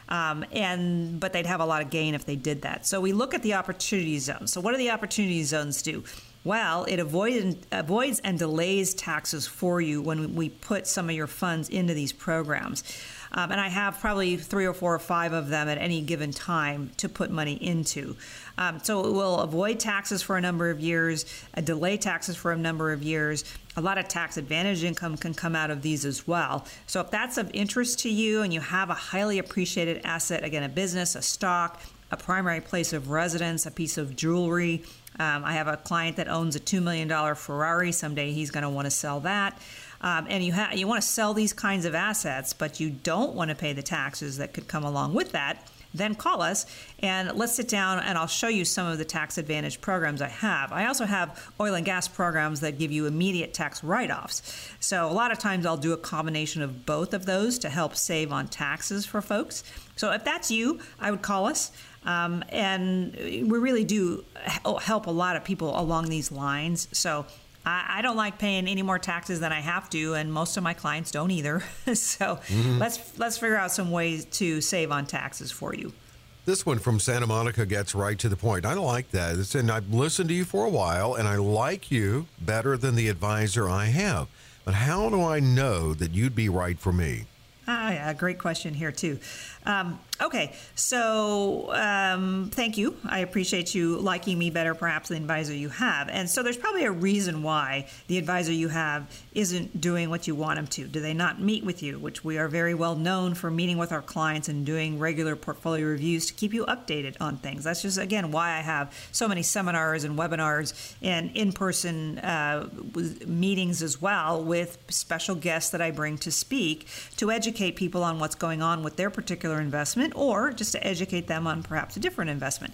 But they'd have a lot of gain if they did that. So we look at the opportunity zones. So what do the opportunity zones do? Well, it avoids and delays taxes for you when we put some of your funds into these programs. And I have probably 3 or 4 or 5 of them at any given time to put money into. So it will avoid taxes for a number of years, delay taxes for a number of years. A lot of tax advantage income can come out of these as well. So if that's of interest to you and you have a highly appreciated asset, again, a business, a stock, a primary place of residence, a piece of jewelry. I have a client that owns a $2 million Ferrari. Someday he's going to want to sell that. And you want to sell these kinds of assets, but you don't want to pay the taxes that could come along with that, then call us and let's sit down and I'll show you some of the tax advantage programs I have. I also have oil and gas programs that give you immediate tax write-offs. So a lot of times I'll do a combination of both of those to help save on taxes for folks. So if that's you, I would call us. And we really do help a lot of people along these lines. So I don't like paying any more taxes than I have to, and most of my clients don't either. So let's figure out some ways to save on taxes for you. This one from Santa Monica gets right to the point. I like that. And I've listened to you for a while, and I like you better than the advisor I have. But how do I know that you'd be right for me? Yeah, great question here, too. Okay, so thank you. I appreciate you liking me better perhaps than the advisor you have. And so there's probably a reason why the advisor you have isn't doing what you want them to. Do they not meet with you, which we are very well known for meeting with our clients and doing regular portfolio reviews to keep you updated on things. That's just, again, why I have so many seminars and webinars and in-person meetings as well with special guests that I bring to speak to educate people on what's going on with their particular investment, or just to educate them on perhaps a different investment.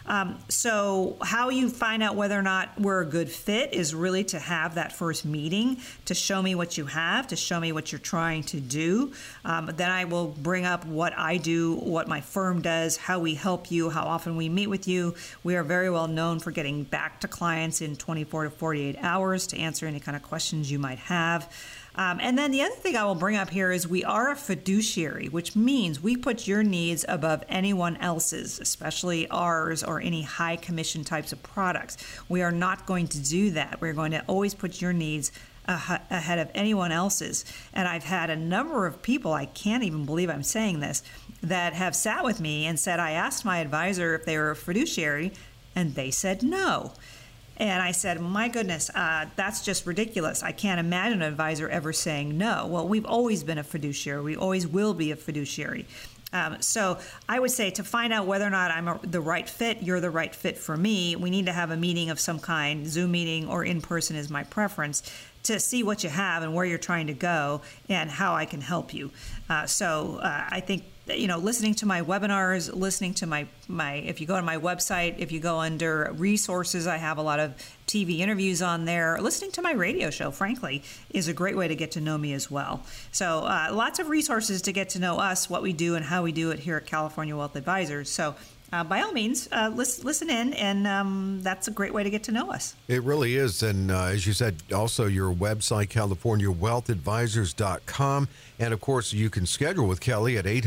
So how you find out whether or not we're a good fit is really to have that first meeting, to show me what you have, to show me what you're trying to do. Then I will bring up what I do, what my firm does, how we help you, how often we meet with you. We are very well known for getting back to clients in 24 to 48 hours to answer any kind of questions you might have. And then the other thing I will bring up here is we are a fiduciary, which means we put your needs above anyone else's, especially ours or any high commission types of products. We are not going to do that. We're going to always put your needs ahead of anyone else's. And I've had a number of people, I can't even believe I'm saying this, that have sat with me and said, I asked my advisor if they were a fiduciary, and they said no. And I said, my goodness, that's just ridiculous. I can't imagine an advisor ever saying no. Well, we've always been a fiduciary. We always will be a fiduciary. So I would say to find out whether or not I'm the right fit, you're the right fit for me, we need to have a meeting of some kind. Zoom meeting or in person is my preference, to see what you have and where you're trying to go and how I can help you. So I think, listening to my webinars, listening to my if you go to my website, if you go under resources, I have a lot of TV interviews on there. Listening to my radio show, frankly, is a great way to get to know me as well. So lots of resources to get to know us, what we do, and how we do it here at California Wealth Advisors. So by all means, listen in, and that's a great way to get to know us. It really is. And as you said, also your website, CaliforniaWealthAdvisors.com. And, of course, you can schedule with Kelly at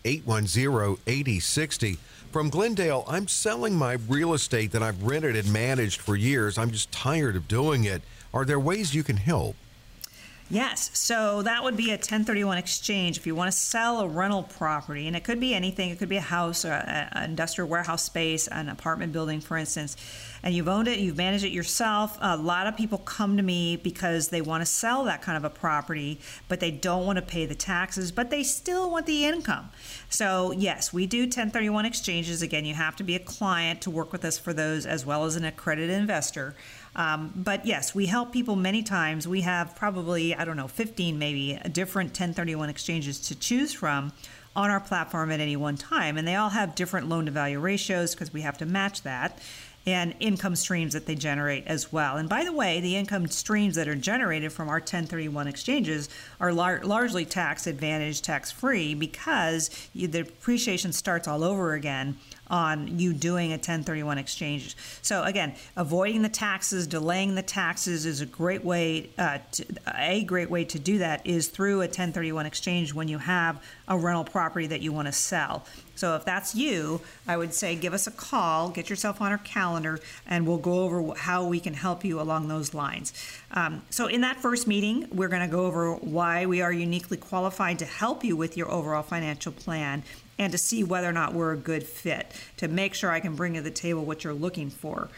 800-810-8060. From Glendale, I'm selling my real estate that I've rented and managed for years. I'm just tired of doing it. Are there ways you can help? Yes. So that would be a 1031 exchange. If you want to sell a rental property, and it could be anything, it could be a house or an industrial warehouse space, an apartment building, for instance, and you've owned it, you've managed it yourself. A lot of people come to me because they want to sell that kind of a property, but they don't want to pay the taxes, but they still want the income. So yes, we do 1031 exchanges. Again, you have to be a client to work with us for those, as well as an accredited investor. But yes, we help people many times. We have probably, 15 maybe different 1031 exchanges to choose from on our platform at any one time. And they all have different loan to value ratios because we have to match that, and income streams that they generate as well. And by the way, the income streams that are generated from our 1031 exchanges are largely tax advantaged, tax free, because the depreciation starts all over again on you doing a 1031 exchange. So again, avoiding the taxes, delaying the taxes is a great way. A great way to do that is through a 1031 exchange when you have a rental property that you want to sell. So if that's you, I would say give us a call, get yourself on our calendar, and we'll go over how we can help you along those lines. So in that first meeting, we're going to go over why we are uniquely qualified to help you with your overall financial plan, and to see whether or not we're a good fit, to make sure I can bring to the table what you're looking for.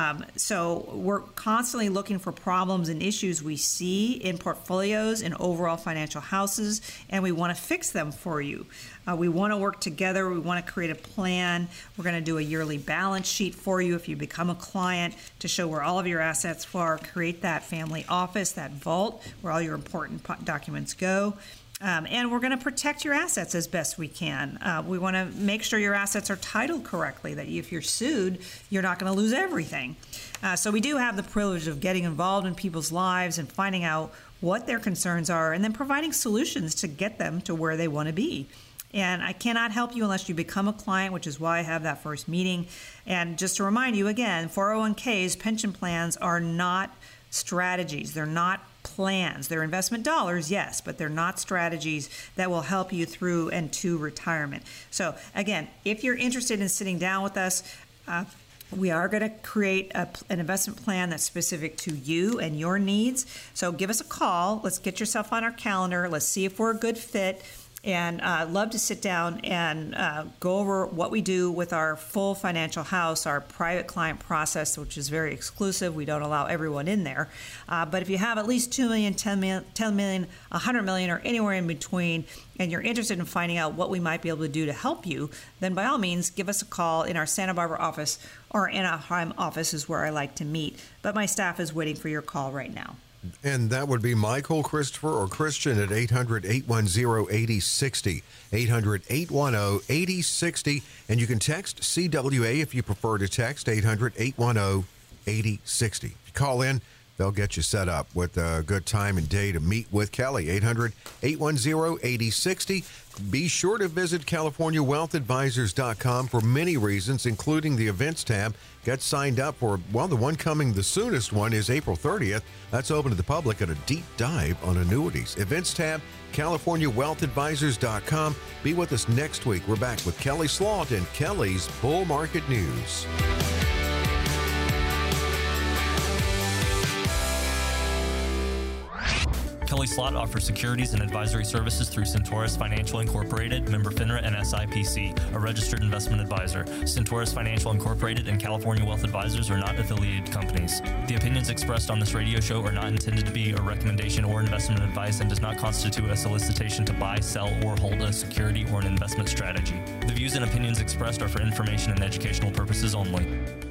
So we're constantly looking for problems and issues we see in portfolios and overall financial houses, and we want to fix them for you. We want to work together. We want to create a plan. We're going to do a yearly balance sheet for you if you become a client, to show where all of your assets are, create that family office, that vault where all your important documents go. And we're going to protect your assets as best we can. We want to make sure your assets are titled correctly, that if you're sued, you're not going to lose everything. So we do have the privilege of getting involved in people's lives and finding out what their concerns are, and then providing solutions to get them to where they want to be. And I cannot help you unless you become a client, which is why I have that first meeting. And just to remind you again, 401ks, pension plans are not strategies. They're not plans. They're investment dollars, yes, but they're not strategies that will help you through and to retirement. So again, if you're interested in sitting down with us, we are going to create an investment plan that's specific to you and your needs. So give us a call. Let's get yourself on our calendar. Let's see if we're a good fit. And I'd love to sit down and go over what we do with our full financial house, our private client process, which is very exclusive. We don't allow everyone in there. But if you have at least $2 million, $10 million, $100 million, or anywhere in between, and you're interested in finding out what we might be able to do to help you, then by all means, give us a call in our Santa Barbara office, or Anaheim office is where I like to meet. But my staff is waiting for your call right now. And that would be Michael, Christopher, or Christian at 800-810-8060, 800-810-8060. And you can text CWA if you prefer to text, 800-810-8060. If you call in, they'll get you set up with a good time and day to meet with Kelly, 800-810-8060. Be sure to visit CaliforniaWealthAdvisors.com for many reasons, including the events tab. Get signed up for, well, the one coming, the soonest one is April 30th. That's open to the public at a deep dive on annuities. Events tab, CaliforniaWealthAdvisors.com. Be with us next week. We're back with Kelly Slaught and Kelly's Bull Market News. Kelly Slott offers securities and advisory services through Centaurus Financial Incorporated, member FINRA and SIPC, a registered investment advisor. Centaurus Financial Incorporated and California Wealth Advisors are not affiliated companies. The opinions expressed on this radio show are not intended to be a recommendation or investment advice and does not constitute a solicitation to buy, sell, or hold a security or an investment strategy. The views and opinions expressed are for information and educational purposes only.